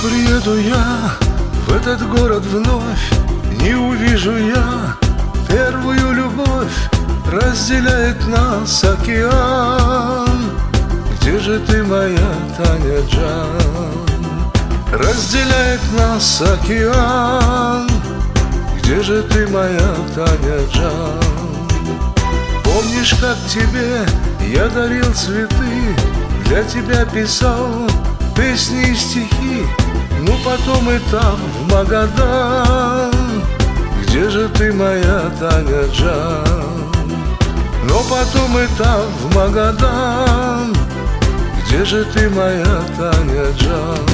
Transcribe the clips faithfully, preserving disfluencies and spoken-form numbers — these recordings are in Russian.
приеду я в этот город вновь, не увижу я первую любовь. Разделяет нас океан. Где же ты, моя Таня Джан? Разделяет нас океан. Где же ты, моя Таня Джан? Помнишь, как тебе я дарил цветы, для тебя писал песни и стихи, ну потом этап в Магадан. Где же ты, моя Таня Джан? Но потом этап в Магадан. Где же ты, моя Таня Джан?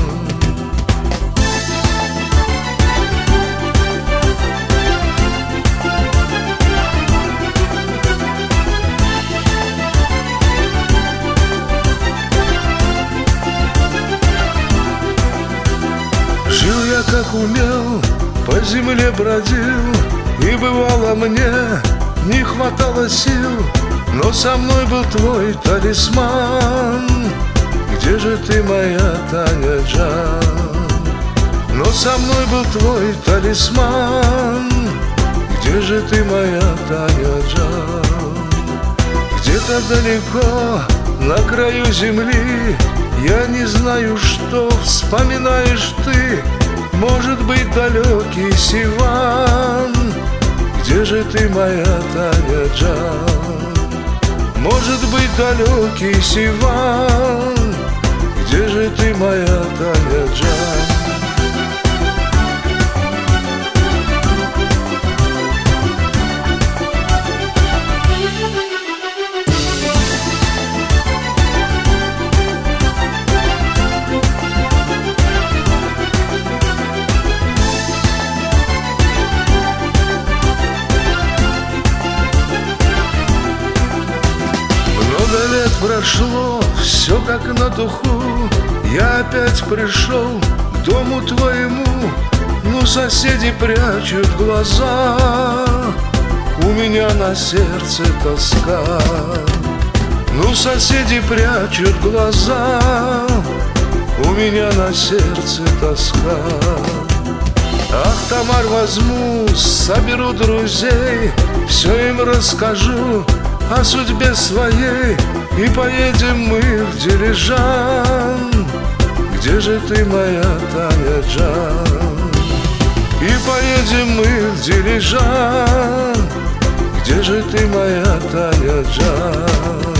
Жил я как умел, по земле бродил, и бывало мне не хватало сил, но со мной был твой талисман. Где же ты, моя Таня Джан? Но со мной был твой талисман. Где же ты, моя Таня Джан? Где-то далеко, на краю земли, я не знаю, что вспоминаешь ты. Может быть, далекий Сиван. Где же ты, моя Таня Джан? Может быть, далекий Сиван. Где же ты, моя Таня Джан? Много лет прошло, все как на духу. Я опять пришел к дому твоему. Ну, соседи прячут глаза, у меня на сердце тоска. Ну, соседи прячут глаза, у меня на сердце тоска. Ах, Тамар, возьму, соберу друзей, все им расскажу о судьбе своей, и поедем мы в Дилижан. Где же ты, моя Таня Джан? И поедем мы в Дилижан. Где же ты, моя Таня Джан?